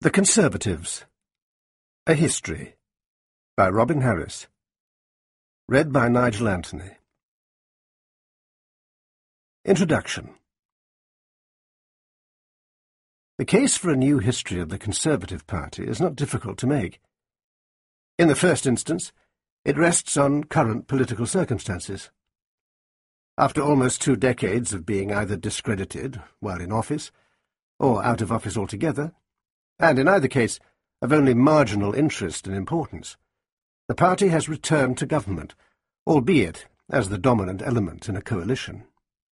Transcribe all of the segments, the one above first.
The Conservatives. A History by Robin Harris. Read by Nigel Anthony. Introduction. The case for a new history of the Conservative Party is not difficult to make. In the first instance, it rests on current political circumstances. After almost 2 decades of being either discredited while in office, or out of office altogether, and in either case of only marginal interest and importance, the party has returned to government, albeit as the dominant element in a coalition.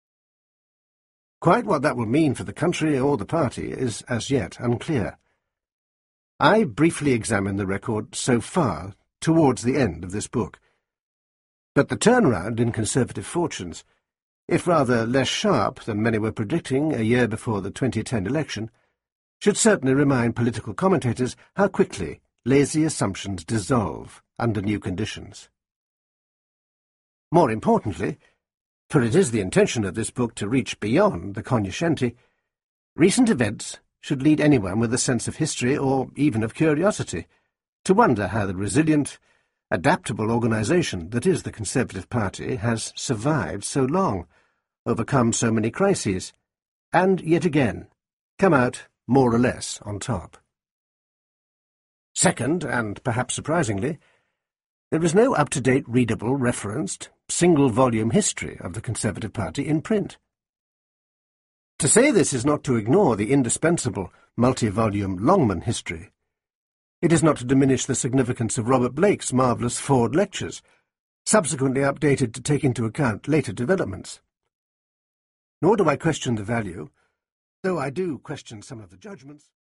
Quite what that will mean for the country or the party is as yet unclear. I briefly examine the record so far towards the end of this book. But the turnaround in Conservative fortunes, if rather less sharp than many were predicting a year before the 2010 election, should certainly remind political commentators how quickly lazy assumptions dissolve under new conditions. More importantly, for it is the intention of this book to reach beyond the cognoscenti, recent events should lead anyone with a sense of history or even of curiosity to wonder how the resilient, adaptable organisation that is the Conservative Party has survived so long, overcome so many crises, and yet again come out more or less on top. Second, and perhaps surprisingly, there is no up-to-date readable, referenced, single-volume history of the Conservative Party in print. To say this is not to ignore the indispensable multi-volume Longman history. It is not to diminish the significance of Robert Blake's marvellous Ford lectures, subsequently updated to take into account later developments. Nor do I question the value, though I do question some of the judgments.